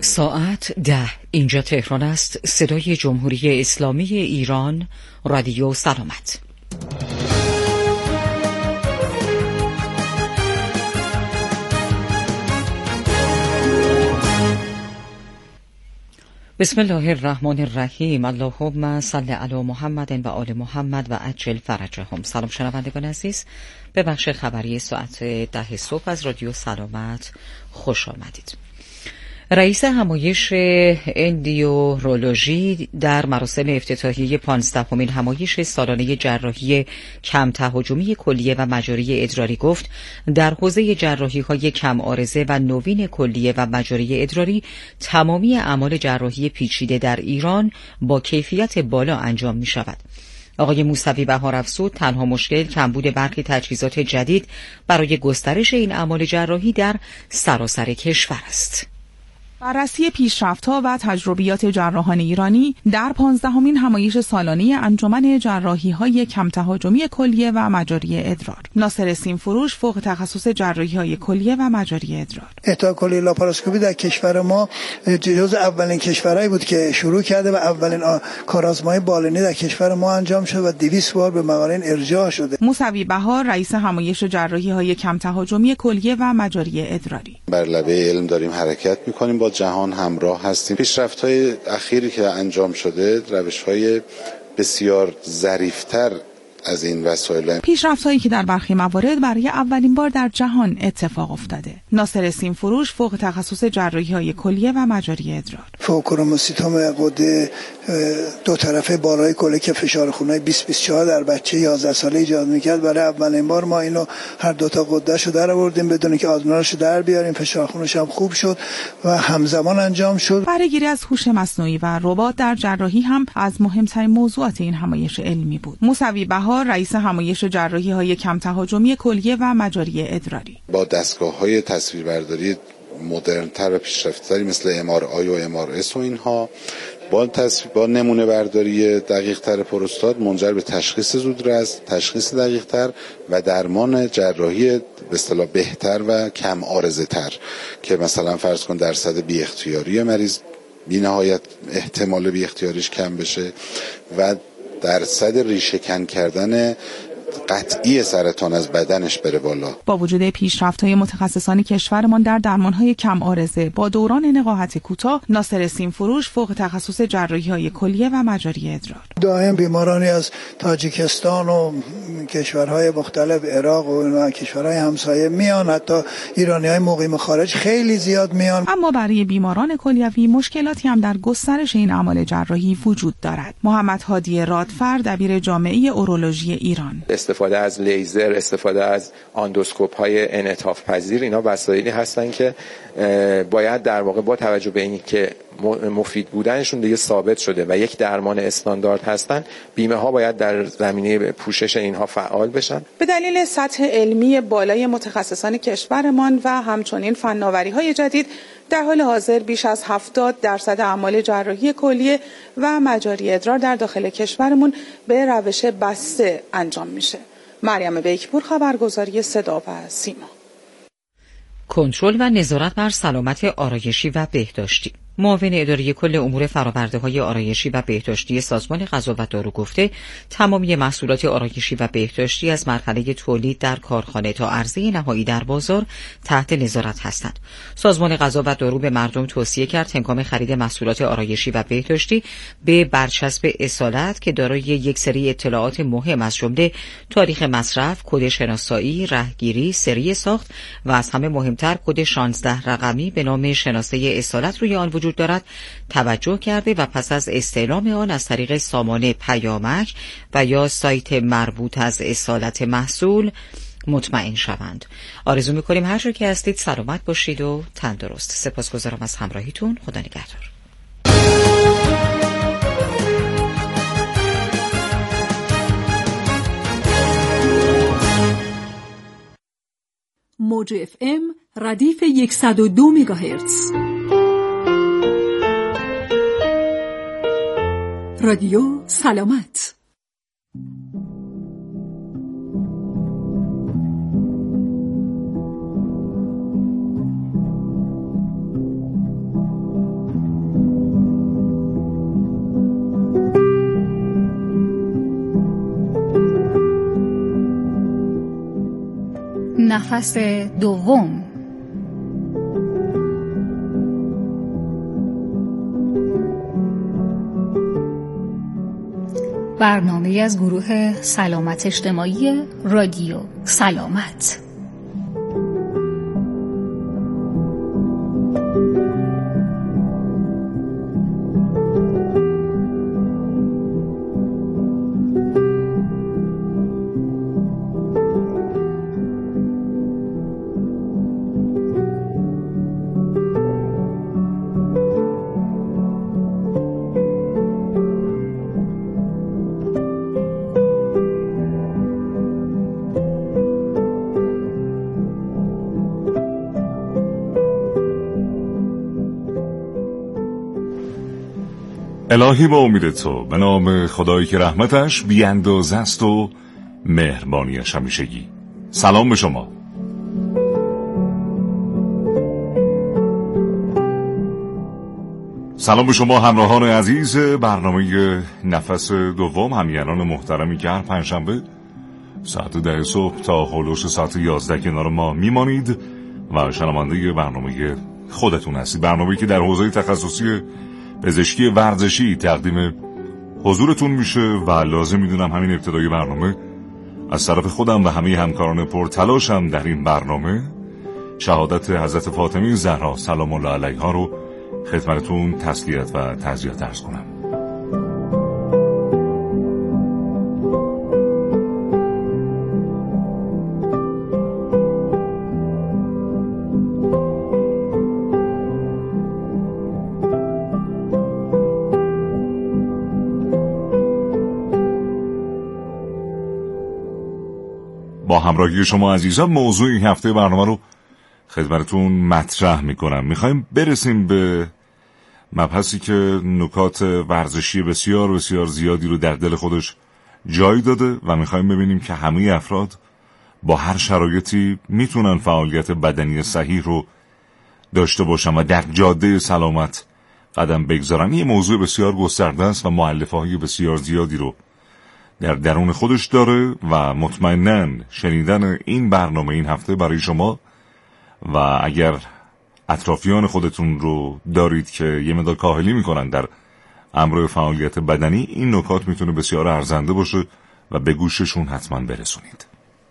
ساعت 10 اینجا تهران است. صدای جمهوری اسلامی ایران، رادیو سلامت. بسم الله الرحمن الرحیم. اللهم صل علی محمد و آل محمد و عجل فرجهم. سلام شنوندگان عزیز، به بخش خبری ساعت 10 صبح از رادیو سلامت خوش آمدید. رئیس همایش اندیورولوژی در مراسم افتتاحیه 15مین همایش سالانه جراحی کم تهاجمی کلیه و مجاری ادراری گفت در حوزه جراحی‌های کم عارضه و نوین کلیه و مجاری ادراری تمامی اعمال جراحی پیچیده در ایران با کیفیت بالا انجام می شود. آقای موسوی بهار افزود تنها مشکل کمبود برخی تجهیزات جدید برای گسترش این اعمال جراحی در سراسر کشور است. بررسی پیشرفت‌ها و تجربیات جراحان ایرانی در 15مین همایش سالانه انجمن جراحی‌های کم تهاجمی کلیه و مجاری ادرار. ناصر سیمفروش، فوق تخصص جراحی‌های کلیه و مجاری ادرار. اهدا کلیه لاپاراسکوپی در کشور ما جزو اولین کشورهایی بود که شروع کرده و اولین کارآزمایی بالینی در کشور ما انجام شد و 200 بار به مقارن ارجاع شده. موسوی بهار، رئیس همایش جراحی‌های کم تهاجمی کلیه و مجاری ادراری. بر لبه علم داریم حرکت می‌کنیم، با جهان همراه هستیم. پیشرفت‌های اخیری که انجام شده روش‌های بسیار ظریف‌تر از این وسایل، پیشرفت‌هایی که در برخی موارد برای اولین بار در جهان اتفاق افتاده. ناصر سیمفروش، فوق تخصص جراحی‌های کلیه و مجاری ادرار. فوکروموسیتوم غده دو طرفه بالای کلیه که فشار خونای 20-24 در بچه 11 ساله ایجاد می‌کرد، برای اولین بار ما اینو هر دو تا غده‌شو در آوردیم بدون که آزموناشو در بیاریم، فشار خونش هم خوب شد و همزمان انجام شد. بهره‌گیری از هوش مصنوعی و ربات در جراحی هم از مهمترین موضوعات این همایش علمی بود. موسوی بهار، رئیس همایش جراحی‌های کم تهاجمی کلیه و مجاری ادراری. با دستگاه‌های تصویربرداری مدرن‌تر و پیشرفته‌تری مثل MRI و MRS و اینها با نمونه برداری دقیق‌تر پروستات منجر به تشخیص زودرس، تشخیص دقیق‌تر و درمان جراحی به اصطلاح بهتر و کم عارضه‌تر که مثلا فرض کن درصد بی اختیاری مریض بی نهایت احتمال بی اختیاریش کم بشه و درصد ریشه کن کردن قطعی سرطان از بدنش بره بالا. با وجود پیشرفت‌های متخصصان کشورمان در درمان‌های کم عارضه با دوران نقاهت کوتاه، ناصر سیمفروش، فوق تخصص جراحی‌های کلیه و مجاری ادرار. دائم بیمارانی از تاجیکستان و کشورهای مختلف، عراق و کشورهای همسایه میان، حتی ایرانی‌های مقیم خارج خیلی زیاد میان. اما برای بیماران کلیوی مشکلاتی هم در گسترش این اعمال جراحی وجود دارد. محمد هادی رادفر، دبیر جامعه اورولوژی ایران: استفاده از لیزر، استفاده از اندوسکوپ‌های انعطاف پذیر، اینا وسایلی هستن که باید در واقع با توجه به اینکه مفید بودنشون دیگه ثابت شده و یک درمان استاندارد هستن، بیمه ها باید در زمینه پوشش اینها فعال بشن. به دلیل سطح علمی بالای متخصصان کشورمان و همچنین فناوری‌های جدید، در حال حاضر بیش از 70% اعمال جراحی کلیه و مجاری ادرار در داخل کشورمون به روش بسته انجام میشه. مریم بیکپور، خبرگزاری صدا و سیما. کنترل و نظارت بر سلامت آرایشی و بهداشتی. معاون اداره کل امور فرآورده‌های آرایشی و بهداشتی سازمان غذا و دارو گفته تمامی محصولات آرایشی و بهداشتی از مرحله تولید در کارخانه تا عرضه نهایی در بازار تحت نظارت هستند. سازمان غذا و دارو به مردم توصیه کرد هنگام خرید محصولات آرایشی و بهداشتی به برچسب اصالت که دارای یک سری اطلاعات مهم از جمله تاریخ مصرف، کد شناسایی، رهگیری، سری ساخت و از همه مهمتر کد 16 رقمی به نام شناسه اصالت روی آن وجود دارد توجه کرده و پس از استعلام آن از طریق سامانه پیامک و یا سایت مربوط از اصالت محصول مطمئن شوند. آرزو می‌کنیم هر جا که هستید سلامت باشید و تندرست. سپاسگزارم از همراهیتون. خدا نگهدار. موج FM ردیف 102 مگاهرتز. رادیو سلامت. نفس دوم. برنامه از گروه سلامت اجتماعی رادیو سلامت. الهی با امید تو، به نام خدایی که رحمتش بی اندازه است و مهربانیش همیشگی. سلام به شما. سلام به شما همراهان عزیز برنامه نفس دوم، همیهنان محترمی که هر پنجشنبه ساعت 10 صبح تا هولوش ساعت 11 کنار ما میمانید و شنونده برنامه خودتون هستید. برنامه‌ای که در حوزه تخصصی پزشکی ورزشی تقدیم حضورتون میشه و لازم میدونم همین ابتدای برنامه از طرف خودم و همه همکاران پرتلاشم در این برنامه شهادت حضرت فاطمه زهرا سلام الله علیها رو خدمتتون تسلیت و تعزیت عرض کنم. با همراهی شما عزیزان موضوع این هفته برنامه رو خدمتتون مطرح میکنم. میخوایم برسیم به مبحثی که نکات ورزشی بسیار بسیار زیادی رو در دل خودش جای داده و میخوایم ببینیم که همه افراد با هر شرایطی میتونن فعالیت بدنی صحیح رو داشته باشن و در جاده سلامت قدم بگذارن. این موضوع بسیار گسترده است و مؤلفه‌های بسیار زیادی رو در درون خودش داره و مطمئناً شنیدن این برنامه این هفته برای شما و اگر اطرافیان خودتون رو دارید که یه مقدار کاهلی میکنن در امر فعالیت بدنی، این نکات میتونه بسیار ارزنده باشه و به گوششون حتما برسونید.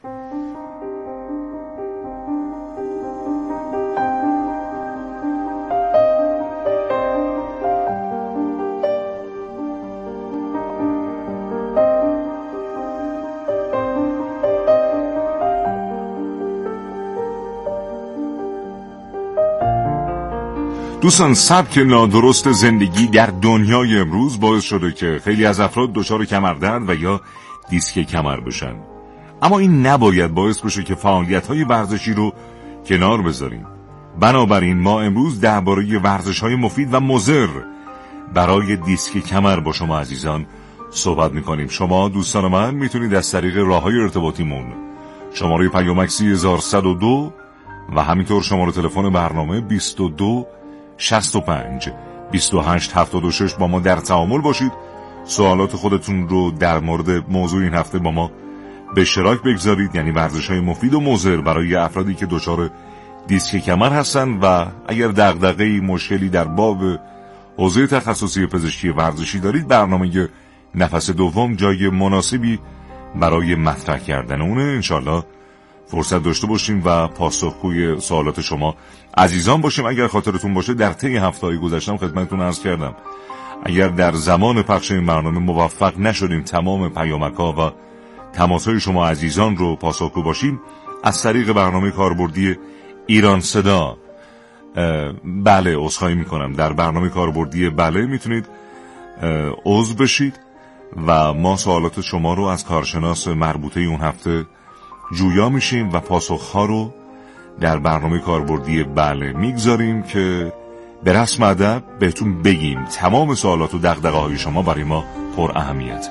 دوستان، سبک نادرست زندگی در دنیای امروز باعث شده که خیلی از افراد دچار کمردرد و یا دیسک کمر بشن، اما این نباید باعث بشه که فعالیت‌های ورزشی رو کنار بذاریم. بنابراین ما امروز درباره ورزش‌های مفید و مضر برای دیسک کمر با شما عزیزان صحبت می‌کنیم. شما دوستان من میتونید از طریق راه‌های ارتباطیمون شماره پیامک 3102 و همینطور شماره تلفن برنامه 22 65 28 76 با ما در تعامل باشید. سوالات خودتون رو در مورد موضوع این هفته با ما به اشتراک بگذارید، یعنی ورزش‌های مفید و مضر برای افرادی که دچار دیسک کمر هستن و اگر دغدغه‌ای مشکلی در باب حوزه تخصصی پزشکی ورزشی دارید، برنامه نفس دوم جای مناسبی برای مطرح کردن اونه. انشالله فرصت داشته باشیم و پاسخگوی سوالات شما عزیزان باشیم. اگر خاطرتون باشه در طی هفته‌های گذشته خدمتتون عرض کردم اگر در زمان پخش این برنامه موفق نشدیم تمام پیامک‌ها و تماس‌های شما عزیزان رو پاسخگو باشیم، از طریق برنامه کاربردی ایران صدا بله عذرخواهی میکنم در برنامه کاربردی بله میتونید عضو بشید و ما سوالات شما رو از کارشناس مربوطه اون هفته جویا میشیم و پاسخها رو در برنامه کاربردی بله میگذاریم که به رسم ادب بهتون بگیم تمام سوالات و دغدغه‌های شما برای ما پر اهمیت.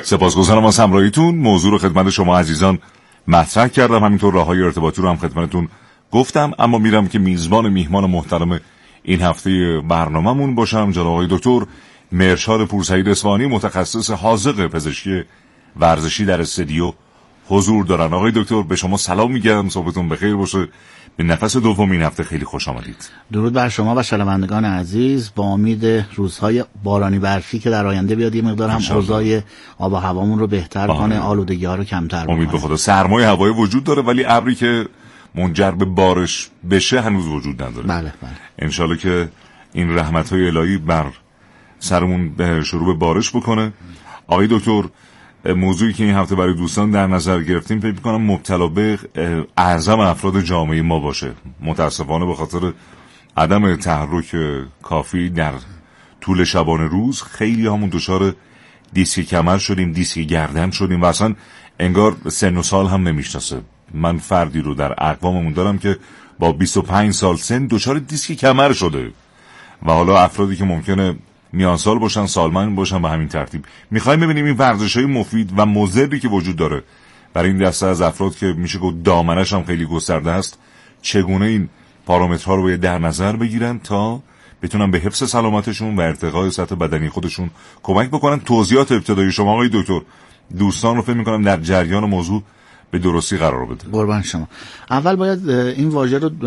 سپاسگزارم از همراهیتون. موضوع رو خدمت شما عزیزان مطرح کردم، همینطور راههای ارتباطی رو هم خدمتتون گفتم، اما میرم که میهمان محترم این هفته برنامه‌مون باشم. جناب آقای دکتر مرشاد پورسعید اصفهانی، متخصص حاذق پزشکی ورزشی در استودیو حضور دارن. آقای دکتر به شما سلام میگم، صبحتون بخیر باشه. به نفس دوم این هفته خیلی خوش آمدید. درود بر شما و شنوندگان عزیز، با امید روزهای بارانی برفی که در آینده بیاد یه مقدار هم اوضاع آب و هوامون رو بهتر کنه، آلودگی‌ها رو کمتر کنه. امید به خدا. سرمای هوایی وجود داره ولی ابری که منجر به بارش بشه هنوز وجود نداره. بله. انشالله که این رحمت‌های الهی بر سرمون شروع به بارش بکنه. آقای دکتر، موضوعی که این هفته برای دوستان در نظر گرفتیم فکر می‌کنم مبتلا به اعظم افراد جامعه ما باشه. متاسفانه به خاطر عدم تحرک کافی در طول شبانه روز خیلی همون دچار دیسک کمر شدیم، دیسک گردن شدیم و اصلا انگار سن و سال هم نمیشناسه. من فردی رو در اقواممون دارم که با 25 سال سن دچار دیسک کمر شده و حالا افرادی که ممکنه میان سال باشن، سالمند باشن، به همین ترتیب. میخوایم ببینیم این ورزش‌های مفید و مضری که وجود داره برای این دسته از افراد که میشه گفت دامنش هم خیلی گسترده است، چگونه این پارامترها رو باید در نظر بگیرن تا بتونن به حفظ سلامتشون و ارتقای سطح بدنی خودشون کمک بکنن. توضیحات ابتدایی شما آقای دکتر دوستان رو فکر می‌کنم در جریان موضوع به درستی قرار بده. قربان شما. اول باید این واژه رو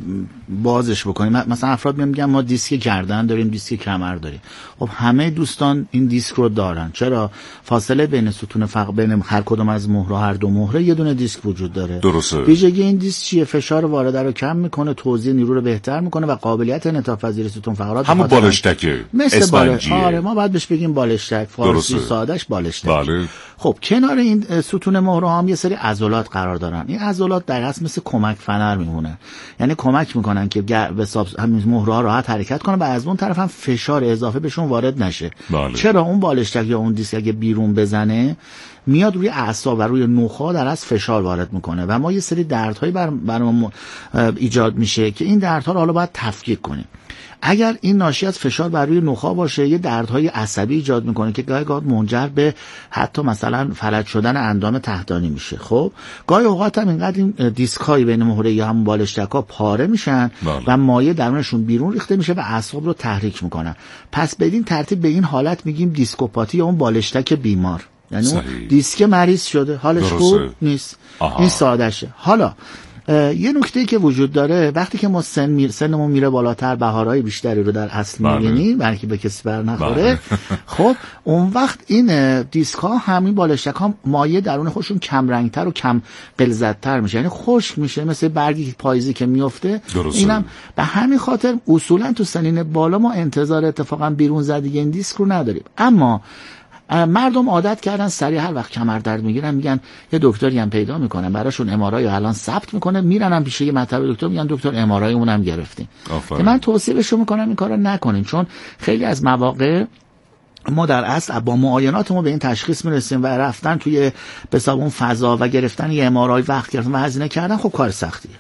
بازش بکنیم. مثلا افراد میگن ما دیسک گردن داریم، دیسک کمر داریم. خب همه دوستان این دیسک رو دارن. چرا؟ فاصله بین ستون بین هر کدوم از مهره، هر دو مهره یه دونه دیسک وجود داره. درسته. ویژگی این دیسک چیه؟ فشار وارده رو کم میکنه، توزیع نیرو رو بهتر میکنه و قابلیت انعطاف پذیری ستون فقرات همون بالشتکه. مثل آره ما باید بهش بگیم بالشتک، فارسی سادهش بالشتک. بله. خب کنار این ستون مهره هم یه سری عضلات قرار دارن. این عضلات در اصل مثل کمک فنر میمونه، یعنی کمک میکنن که به همین مهره ها راحت حرکت کنن و از اون طرف هم فشار اضافه بهشون وارد نشه. بله. چرا؟ اون بالشتک یا اون دیسک اگه بیرون بزنه میاد روی اعصاب و روی نخاع در از فشار وارد میکنه و ما یه سری دردهایی برامون ایجاد میشه که این دردها رو حالا باید تفکیک کنیم. اگر این ناشی از فشار بر روی نخاع باشه یه دردهای عصبی ایجاد میکنه که گاهی اوقات منجر به حتی مثلا فلج شدن اندام تحتانی میشه. خب گاهی اوقات هم اینقدر این دیسک های بین مهره یا همون بالشتک‌ها پاره میشن و مایع درونشون بیرون ریخته میشه و اعصاب رو تحریک میکنن. پس بدین ترتیب به این حالت میگیم دیسکوپاتی یا اون بالشتک بیمار، یعنی اون دیسک مریض شده، حالش خوب نیست. این سادهشه. حالا یه نکته‌ای که وجود داره، وقتی که ما سنمون میره بالاتر، بهارهای بیشتری رو در اصل می‌بینیم بلکه به کسی بر نخوره. خب اون وقت این دیسک ها، همین بالشتک ها، مایع درون خودشون کم رنگتر و کم غلظت‌تر میشه، یعنی خشک میشه مثل برگی پاییزی که میفته. اینم به همین خاطر اصولا تو سنین بالا ما انتظار اتفاقا بیرون زدگی این دیسک رو نداریم. اما مردم عادت کردن سریع هر وقت کمر درد میگیرن میگن یه دکتری هم پیدا میکنن براشون ام آر آی الان ثبت میکنه، میرن هم پیش یه مطب دکتر میگن دکتر ام آر آی اون هم گرفتیم. که من توصیهشو میکنم این کارو نکنیم، چون خیلی از مواقع ما در اصل با معاینات ما به این تشخیص میرسیم و رفتن توی به اون فضا و گرفتن یه ام آر آی، وقت گرفتن و هزینه کردن، خب کار سختیه.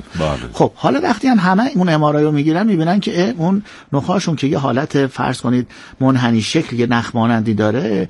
خب حالا وقتی همه اون ام آر آی رو میگیرن میبینن که اون نخاشون که یه حالت فرض کنید منحنی شکل، یه نخ مانندی داره،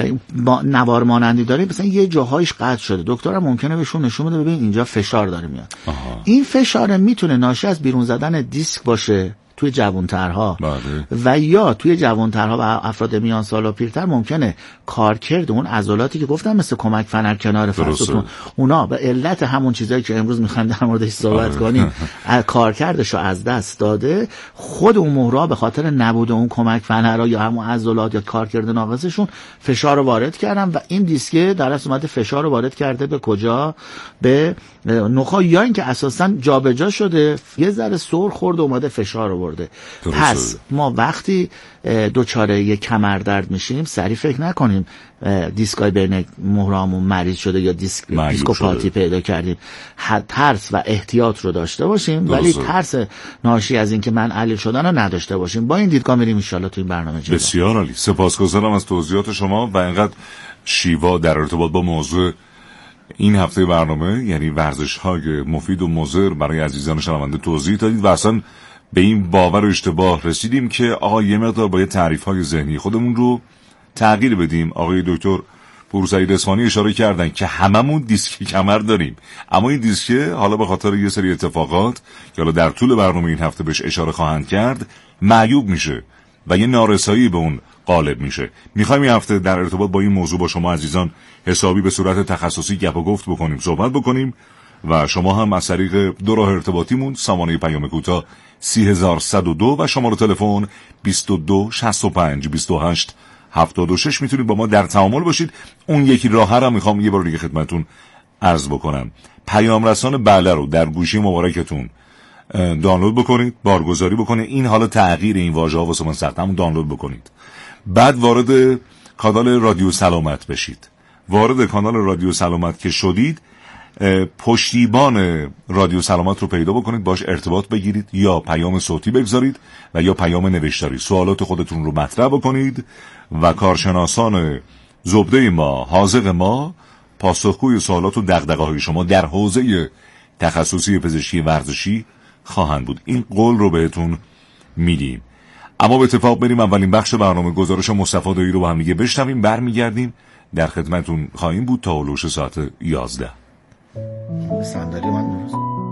نوار مانندی داره، مثلا یه جاهایش قطع شده. دکترم ممکنه بهشون نشون بده ببین اینجا فشار داره میاد. این فشار میتونه ناشی از بیرون زدن دیسک باشه توی جوانترها و یا توی جوانترها و افراد میان سال و پیرتر ممکنه کارکرد اون عضلاتی که گفتم مثل کمک فنر کنار فرستون، اونا به علت همون چیزایی که امروز میخوایم در موردش صحبت کنیم کارکردش رو از دست داده. خود اون مهره به خاطر نبود اون کمک فنرها یا همون عضلات یا کارکرد ناقصشون فشار رو وارد کردن و این دیسکه در اصل اومده فشار رو وارد کرده به کجا؟ به نخاع، یا اینکه اساسا جابجا شده، یه ذره سر خورده اومده فشار رو برده. پس ما وقتی دوچاره یک کمر درد میشیم سریع فکر نکنیم دیسکای بین مهرهامون مریض شده یا دیسکوپاتی پیدا کردیم. ترس و احتیاط رو داشته باشیم ولی ترس ناشی از این که من علیل شدن رو نداشته باشیم. با این دیدگاه میریم ان شاءالله تو این برنامه جلو. بسیار عالی، سپاسگزارم از توضیحات شما و اینقدر شیوا در ارتباط با موضوع این هفته برنامه، یعنی ورزش‌های مفید و مضر برای عزیزان شنونده توضیح دادید و اصلا به این باور و اشتباه رسیدیم که آقا یه مقدار باید تعریف‌های ذهنی خودمون رو تغییر بدیم. آقای دکتر پورسعید اصفهانی اشاره کردن که هممون دیسک کمر داریم، اما این دیسک حالا به خاطر یه سری اتفاقات که حالا در طول برنامه این هفته بهش اشاره خواهند کرد معیوب میشه و یه نارسایی به اون غالب میشه. میخوایم این هفته در ارتباط با این موضوع با شما عزیزان حسابی به صورت تخصصی گپ و گفت بکنیم، صحبت بکنیم و شما هم از طریق دو راه ارتباطیمون، سامانه پیام کوتاه 3102 و شماره تلفن 22 65 28 76 میتونید با ما در تعامل باشید. اون یکی راه هم میخوام یه بار دیگه خدمتتون عرض بکنم، پیام رسان بله رو در گوشی مبارکتون دانلود بکنید، بارگذاری بکنید. این حالا تغییر این واژه‌ها واسه من سخت، همون دانلود بکنید، بعد وارد کانال رادیو سلامت بشید. وارد کانال رادیو سلامت که شدید، پشتیبان رادیو سلامت رو پیدا بکنید، باش ارتباط بگیرید، یا پیام صوتی بگذارید و یا پیام نوشتاری، سوالات خودتون رو مطرح بکنید و کارشناسان زبده ما، حاذق ما، پاسخگوی سوالات و دغدغه‌های شما در حوزه تخصصی پزشکی ورزشی خواهند بود. این قول رو بهتون میدیم. اما به اتفاق بریم اولین بخش برنامه، گزارش مصطفی دایی رو با هم دیگه بشنویم، برمیگردیم در خدمتتون خواهیم بود تا هلوش ساعت 11. صندلی من درست.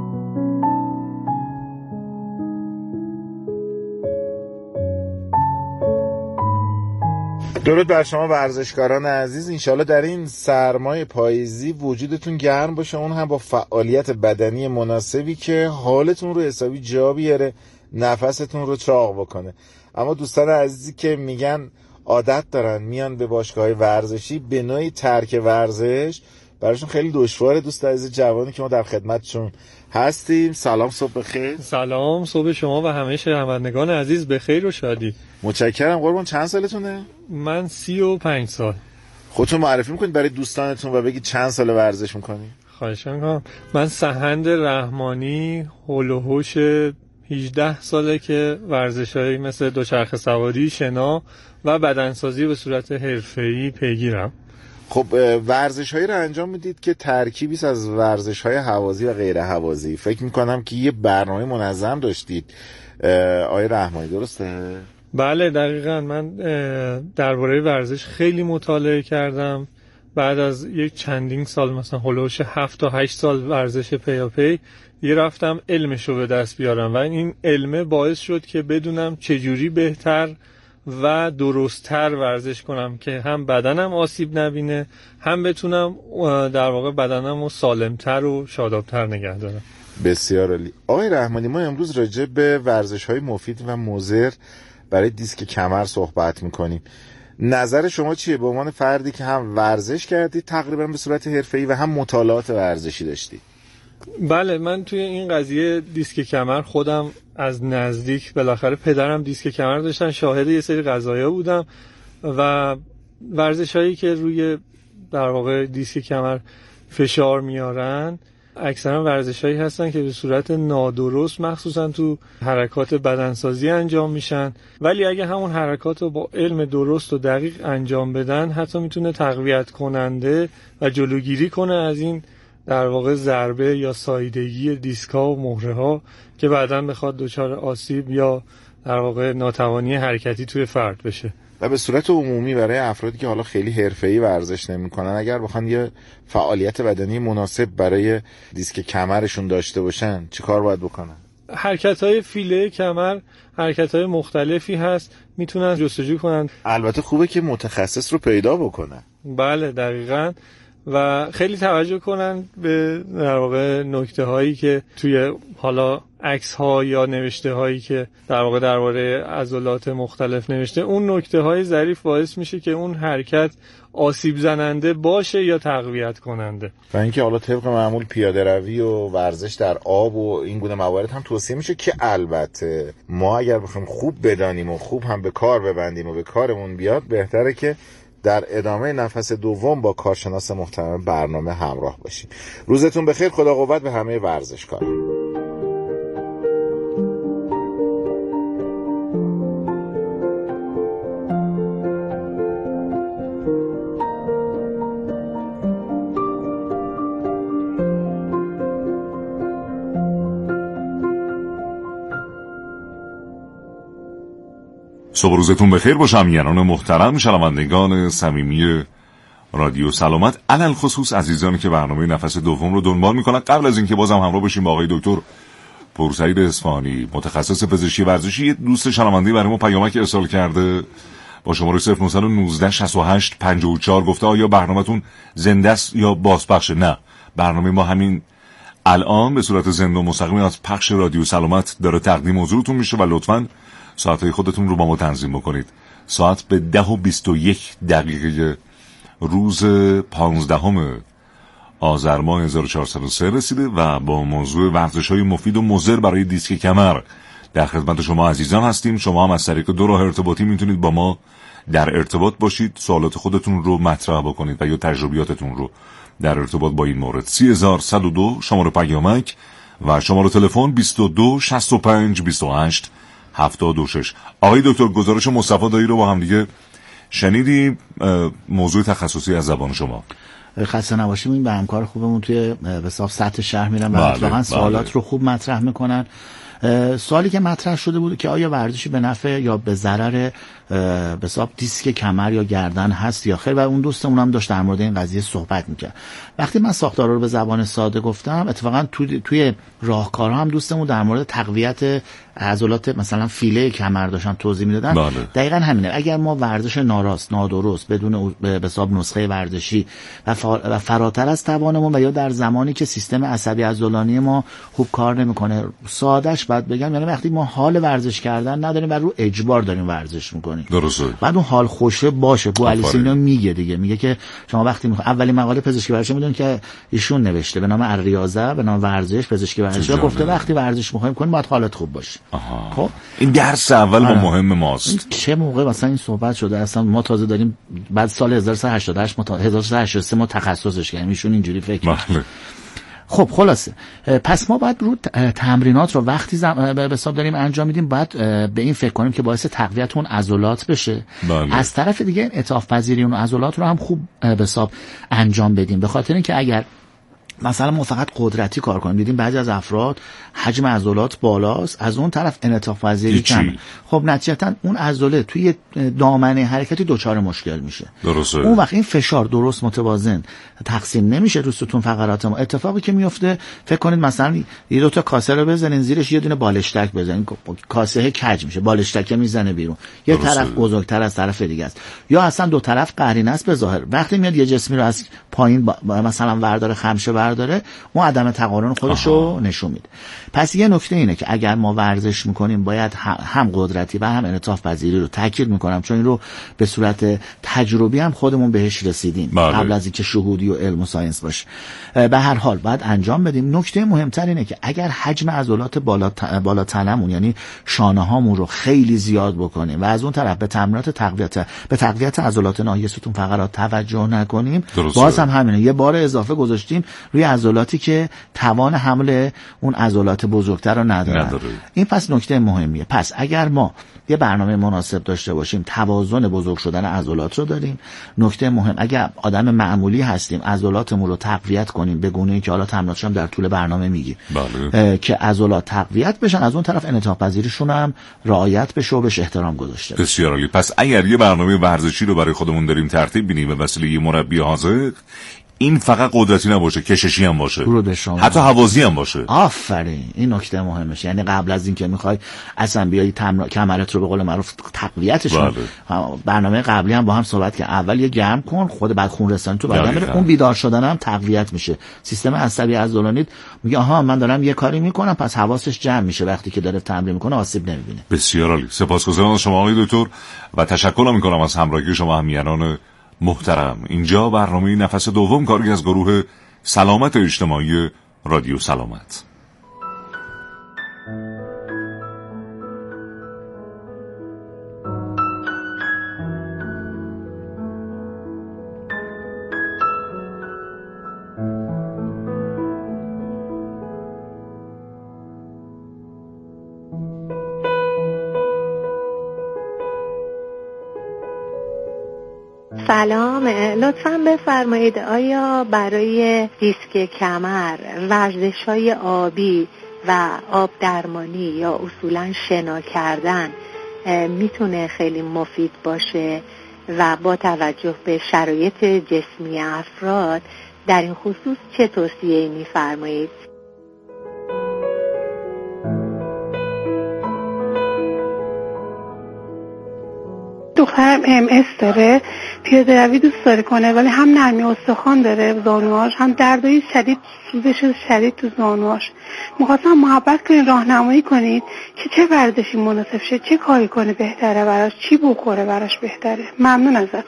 درود بر شما ورزشکاران عزیز، انشالله در این سرمای پاییزی وجودتون گرم باشه، اون هم با فعالیت بدنی مناسبی که حالتون رو حسابی جا بیاره، نفستون رو چاق بکنه. اما دوستان عزیزی که میگن عادت دارن میان به باشگاه‌های ورزشی، به نوعی ترک ورزش براشون خیلی دشواره. دوست عزیز جوانی که ما در خدمتشون هستیم، سلام، صبح بخیر. سلام، صبح شما و همه شنوندگان عزیز بخیر و شادی. متشکرم. قربان چند سالتونه؟ من 35 سال. خودتون معرفی میکنید برای دوستانتون و بگید چند سال ورزش میکنید؟ خواهش میکنم. من سهند رحمانی، هول و هوش 18 ساله که ورزشایی مثل دوچرخه سواری، شنا و بدنسازی به صورت حرفه‌ای پیگیرم. خب ورزش‌هایی رو انجام میدید که ترکیبی است از ورزش‌های هوازی و غیر هوازی. فکر می‌کنم که یه برنامه منظم داشتید آقای رحمانی، درسته؟ بله دقیقاً. من درباره ورزش خیلی مطالعه کردم. بعد از یک چندین سال، مثلا هولوش 7 تا 8 سال ورزش پیاپی، یه رفتم علمشو به دست بیارم و این علمه باعث شد که بدونم چجوری بهتر و درست‌تر ورزش کنم که هم بدنم آسیب نبینه، هم بتونم در واقع بدنم رو سالمتر و شادابتر نگه دارم. بسیار عالی. آقای رحمانی، ما امروز راجع به ورزش‌های مفید و مضر برای دیسک کمر صحبت می‌کنیم. نظر شما چیه به عنوان فردی که هم ورزش کردید تقریبا به صورت حرفه‌ای و هم مطالعات ورزشی داشتید؟ بله، من توی این قضیه دیسک کمر خودم از نزدیک، بالاخره پدرم دیسک کمر داشتن، شاهد یه سری قضایا بودم و ورزش‌هایی که روی در واقع دیسک کمر فشار میارن اکثرا ورزش‌هایی هستن که به صورت نادرست مخصوصا تو حرکات بدنسازی انجام میشن، ولی اگه همون حرکات رو با علم درست و دقیق انجام بدن حتی میتونه تقویت کننده و جلوگیری کنه از این در واقع ضربه یا ساییدگی دیسکا و مهره ها که بعداً بخواد دچار آسیب یا در واقع ناتوانی حرکتی توی فرد بشه. و به صورت عمومی برای افرادی که حالا خیلی حرفه‌ای ورزش نمی‌کنن، اگر بخوان یه فعالیت بدنی مناسب برای دیسک کمرشون داشته باشن چه کار باید بکنن؟ حرکت‌های فیله کمر حرکت‌های مختلفی هست، میتونن جستجو کنن. البته خوبه که متخصص رو پیدا بکنن. بله دقیقاً. و خیلی توجه کنن به در واقع نکته هایی که توی حالا عکس ها یا نوشته هایی که در واقع درباره عضلات مختلف نوشته، اون نکته های ظریف باعث میشه که اون حرکت آسیب زننده باشه یا تقویت کننده. و اینکه حالا طبق معمول پیاده روی و ورزش در آب و این گونه موارد هم توصیه میشه که البته ما اگر بخوایم خوب بدانیم و خوب هم به کار ببندیم و به کارمون بیاد، بهتره که در ادامه نفس دوم با کارشناس محترم برنامه همراه باشیم. روزتون بخیر، خدا قوت به همه ورزشکاران. صبح روزتون بخیر باشه همینان محترم، شنوندگان صمیمی رادیو سلامت، علل خصوص عزیزانی که برنامه نفس دوم رو دنبال میکنن. قبل از اینکه بازم همراه بشیم با آقای دکتر پورسعید اصفهانی، متخصص پزشکی ورزشی، یه دوست شنونده برای ما پیامک ارسال کرده با شماره 0919 68 54 گفته آیا برنامه‌تون زنده است یا بازپخشه؟ نه، برنامه ما همین الان به صورت زنده و مستقیم از پخش رادیو سلامت داره تقدیم حضورتون میشه و لطفاً ساعتهای خودتون رو با ما تنظیم بکنید. ساعت به 10:21 روز 15 آذر ماه 1403 رسیده و با موضوع ورزش‌های مفید و مضر برای دیسک کمر در خدمت شما عزیزان هستیم. شما هم از طریق 2 راه ارتباطی میتونید با ما در ارتباط باشید، سوالات خودتون رو مطرح بکنید و یا تجربیاتتون رو در ارتباط با این مورد. 30102 شماره پیامک و شماره تلفن 22 65 28 76. آقای دکتر گزارش مصطفی دایی رو با هم دیگه شنیدیم. موضوع تخصصی از زبان شما. خسته نباشیم. این به همکار خوبمون توی به سطح شهر میرن و واقعا سوالات رو خوب مطرح میکنن. سوالی که مطرح شده بود که آیا ورزشی به نفع یا به ضرر به حساب دیسک کمر یا گردن هست یا خیر، و اون دوستمون هم داشت در مورد این قضیه صحبت میکرد. وقتی من ساختارا رو به زبان ساده گفتم، اتفاقا توی راهکارها هم دوستمون در مورد تقویت عضلات مثلا فیله کمر داشتن توضیح میدادن. دقیقاً همینه. اگر ما ورزش نادرست بدون به حساب نسخه ورزشی و فراتر از توانمون و یا در زمانی که سیستم عصبی عضلانی ما خوب کار نمیکنه، سادهش بعد بگم یعنی وقتی ما حال ورزش کردن نداریم و رو اجبار داریم ورزش میکنیم، درسته، بعد اون حال خوشه باشه. بو علیسی اینو میگه که شما وقتی اولین مقاله پزشکی ورزشی میدونید که ایشون نوشته به نام الریاضه، به نام ورزش پزشکی ورزشی، گفته وقتی ورزش میخوایم کنیم باید حالت خوب باشه. خب این درس اول با مهم ماست. چه موقع مثلا این صحبت شده اصلا ما تازه داریم بعد سال 1388 1383 ما تخصصش کردیم، ایشون اینجوری فکر می‌کنه. خب خلاصه پس ما باید رو تمرینات رو وقتی به حساب داریم انجام میدیم باید به این فکر کنیم که باعث تقویت اون عضلات بشه. از طرف دیگه انعطاف پذیری اون عضلات رو هم خوب به حساب انجام بدیم، به خاطر اینکه اگر مثلا ما فقط قدرتی کار کنیم، دیدیم بعضی از افراد حجم عضلات بالاست، از اون طرف انعطاف پذیری کمه، خب نتیجتا اون عضله توی دامنه حرکتی دچار مشکل میشه. درسته. اون وقت این فشار درست متوازن تقسیم نمیشه رو ستون فقرات ما. اتفاقی که میفته فکر کنید مثلا یه دو تا کاسه رو بزنین، زیرش یه دونه بالشتک بزنین، کاسه کج میشه، بالشتک میزنه بیرون، یه طرف بزرگتر از طرف دیگه است، یا اصلا دو طرف قرینه است به ظاهر. وقتی میاد یه جسمی رو از پایین مثلا ورداره خمشه داره، اون عدم تقارن خودش رو نشون میده. پس یه نکته اینه که اگر ما ورزش میکنیم باید هم قدرتی و هم انعطاف پذیری رو تاکید میکنم، چون این رو به صورت تجربی هم خودمون بهش رسیدیم قبل از اینکه شهودی و علم و ساینس باشه. به هر حال باید انجام بدیم. نکته مهمتر اینه که اگر حجم عضلات بالا تنمون یعنی شانه هامون رو خیلی زیاد بکنیم و از اون طرف به تمرینات تقویت عضلات ناحیه ستون فقرات توجه نکنیم، باز هم همینه، یه بار اضافه گذاشتیم روی عضلاتی که توان حمل اون عضلات بزرگتر رو نداره. این پس نکته مهمیه. پس اگر ما یه برنامه مناسب داشته باشیم، توازن بزرگ شدن عضلات رو داریم. نکته مهم اگر آدم معمولی هستیم عضلاتمون رو تقویت کنیم به گونه‌ای که حالا تمریناتش هم در طول برنامه میگیم که عضلات تقویت بشن، از اون طرف انعطاف پذیریشون هم رعایت بشه و بهش احترام گذاشته بشه. بسیار عالی. پس اگر یه برنامه ورزشی رو برای خودمون داریم ترتیب بدیم به وسیله یه مربی حاضر، این فقط قدرتی نباشه، کششی هم باشه، حتی هوازی هم باشه. آفرین، این نکته مهمش. یعنی قبل از اینکه میخوای اصلا بیای کمرت رو به قول معروف تقویتش برنامه قبلی هم با هم صحبت که اول یه گرم کن، خود بعد خون رسانی تو بدن بره، اون بیدار شدن هم تقویت میشه. سیستم عصبی عضلانی میگه آها من دارم یه کاری میکنم، پس حواسش جمع میشه، وقتی که داره تمرین میکنه آسیب نمیبینه. بسیار عالی. سپاسگزارم از شما آقای دکتر و تشکر میکنم از همراهی شما همیهنان محترم. اینجا برنامه نفس دوم کاری از گروه سلامت اجتماعی رادیو سلامت. سلام، لطفاً بفرمایید آیا برای دیسک کمر ورزش‌های آبی و آب درمانی یا اصولاً شنا کردن میتونه خیلی مفید باشه و با توجه به شرایط جسمی افراد در این خصوص چه توصیه‌ای می‌فرمایید؟ دخترم MS داره، پیاده روی دوست داره کنه ولی هم نرمی استخوان داره زانوهاش، هم دردای شدید، سوزش شدید تو زانوهاش. می‌خواستم محبت کنید، راهنمایی کنید که چه ورزشی مناسب شه، چه کاری کنه بهتره براش، چی بخوره براش بهتره. ممنون ازتون.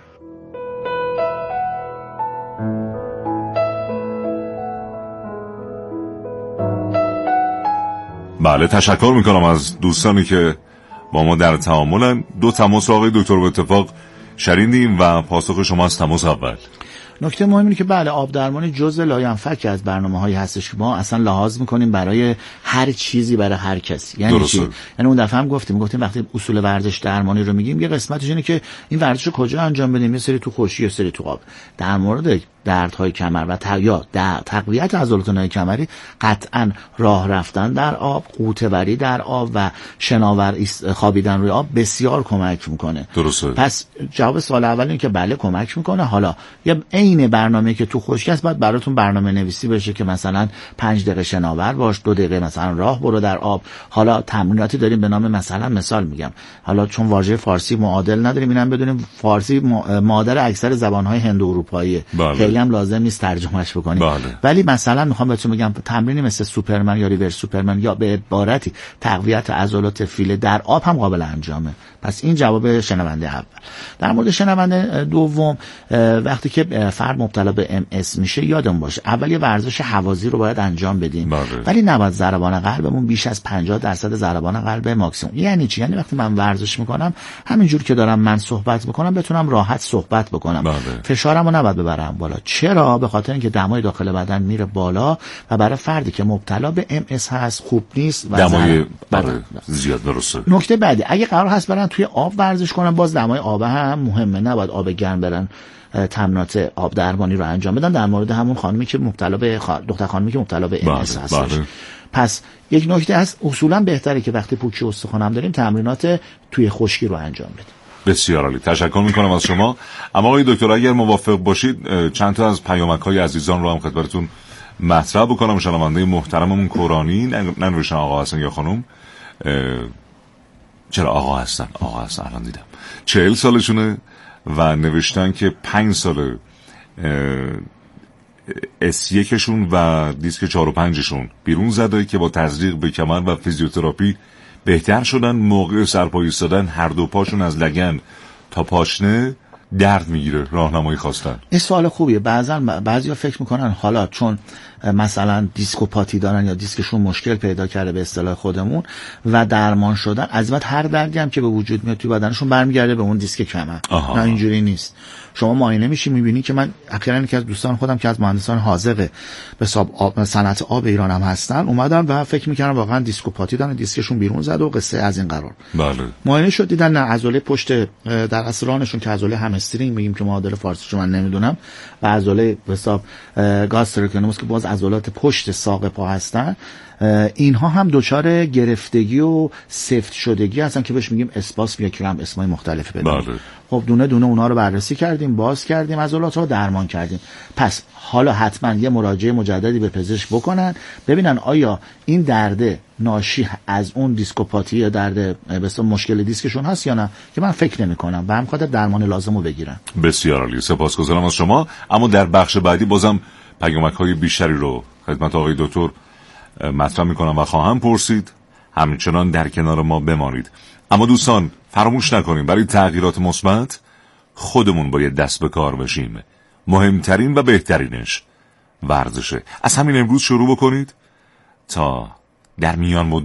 بله، تشکر میکنم از دوستانی که با ما در تعاملن. 2 تماس آقای دکتر به اتفاق شنیدیم و پاسخ شما از تماس اول. نکته مهم اینه که بله، آب درمانی جزء لاینفک از برنامه‌هایی هستش که ما اصلا لحاظ می‌کنیم برای هر چیزی برای هر کسی. یعنی چی؟ یعنی اون دفعه هم گفتیم وقتی اصول ورزش درمانی رو میگیم یه قسمتش اینه که این ورزش رو کجا انجام بدیم، یه سری تو خشکی یا سری تو آب. در مورد دردهای کمر و تقویت عضلات کمری قطعاً راه رفتن در آب، غوطه‌وری در آب و شناور خوابیدن روی آب بسیار کمک میکنه. درسته. پس جواب سوال اول این که بله کمک میکنه. حالا یه عین برنامه‌ای که تو خشکی است باید براتون برنامه نویسی بشه که مثلا 5 دقیقه شناور باش، 2 دقیقه مثلا راه برو در آب. حالا تمریناتی داریم به نام مثال میگم، حالا چون واژه فارسی معادل نداریم اینم بدونیم فارسی مادر اکثر زبان‌های هند و اروپاییه. هم لازم نیست ترجمهش بکنیم. ولی مثلا میخوام بهتون بگم تمرینی مثل سوپرمن یا ریورس سوپرمن یا به عبارتی تقویت عضلات فیله در آب هم قابل انجامه. پس این جواب شنونده اول. در مورد شنونده دوم، وقتی که فرد مبتلا به MS میشه یادمون باشه اول یه ورزش هوازی رو باید انجام بدیم. ولی نباید ضربان قلبمون بیش از 50% ضربان قلب ماکسیمم. یعنی چی؟ یعنی وقتی من ورزش میکنم همینجور که دارم من صحبت میکنم بتونم راحت صحبت بکنم. فشارمو نباید ببرم بالا. چرا؟ به خاطر اینکه دمای داخل بدن میره بالا و برای فردی که مبتلا به MS هست خوب نیست و دمای زیاد. درسته. نکته بعدی، اگه قرار هست برن توی آب ورزش کنن باز دمای آب هم مهمه، نباید آب گرم برن تمرینات آب درمانی رو انجام بدن. در مورد همون خانمی که مبتلا به دختر خانمی که مبتلا به MS هستش. پس یک نکته هست، اصولا بهتره که وقتی پوکی استخوان هم داریم تمرینات توی خشکی رو انجام بدیم. بسیار عالی، تشکر میکنم از شما. اما آقای دکتر اگر موافق باشید چند تا از پیامک‌های عزیزان رو هم خدمتتون مطرح بکنم. شنونده محترممون کورانی ننوشتن آقا هستن یا خانم، چرا آقا هستن الان دیدم 40 سالشونه و نوشتن که 5 سال S1شون و دیسک 4 و 5شون بیرون زده که با تزریق به کمر و فیزیوتراپی بهتر شدن. موقع سرپایی ایستادن هر دو پاشون از لگن تا پاشنه درد میگیره. راهنمایی خواستن. این سوال خوبیه. بعضیا فکر میکنن حالا چون مثلا دیسکوپاتی دارن یا دیسکشون مشکل پیدا کرده به اصطلاح خودمون و درمان شدن، از بعد هر دردی هم که به وجود میاد توی بدنشون برمیگرده به اون دیسک کمر. نه اینجوری نیست. شما معاینه میشی میبینی که من اخیراً یکی از دوستان خودم که از مهندسان حاذق به صنعت آب ایران هم هستن اومدن و فکر میکردن واقعا دیسکوپاتی دارن، دیسکشون بیرون زد و قصه از این قرار. بله. معاینه شد دیدن نه عضله پشت در اصرانشون که عضله همسترینگ میگیم که معادل فارسیشو من نمیدونم و عضله به حساب گاستروکنوموس که باز عضلات پشت ساق پا هستن، اینها هم دچار گرفتگی و سفت شدگی هستن که بهش میگیم اسپاسم یا کرامپ، اسمای مختلفی بدن. خب دونه دونه اونها رو بررسی کردیم، باز کردیم، عضلات رو درمان کردیم. پس حالا حتما یه مراجعه مجددی به پزشک بکنن ببینن آیا این درد ناشی از اون دیسکوپاتی یا درد به مشکل دیسکشون هست یا نه، که من فکر نمی‌کنم و هم خاطر درمان لازمو بگیرن. بسیار عالی، سپاسگزارم از شما. اما در بخش بعدی بازم پیامک‌های بیشتری رو خدمت آقای دکتر مطرح میکنم و خواهم پرسید. همچنان در کنار ما بمانید. اما دوستان فراموش نکنیم برای تغییرات مثبت خودمون باید دست به کار بشیم. مهمترین و بهترینش ورزشه. از همین امروز شروع بکنید تا در میان مدت